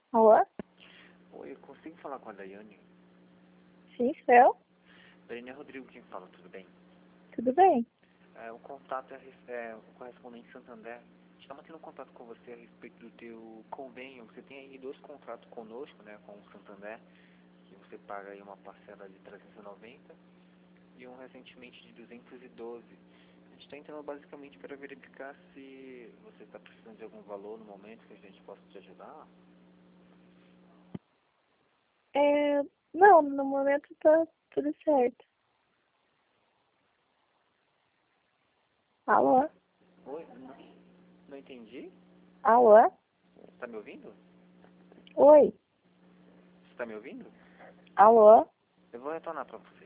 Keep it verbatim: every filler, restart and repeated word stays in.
Alô? Oi, eu consigo falar com a Daiane? Sim, sou eu. Daiane é Rodrigo quem fala, tudo bem? Tudo bem? É, o contato é, a res- é o correspondente Santander. Estamos tendo contato com você a respeito do teu convênio. Você tem aí dois contratos conosco, né, com o Santander, que você paga aí uma parcela de trezentos e noventa e um recentemente de duzentos e doze. A gente está entrando basicamente para verificar se você está precisando de algum valor no momento que a gente possa te ajudar. É, não, no momento tá tudo certo. Alô? Oi, não, não entendi. Alô? Você está me ouvindo? Oi? Você está me ouvindo? Alô? Eu vou retornar para você.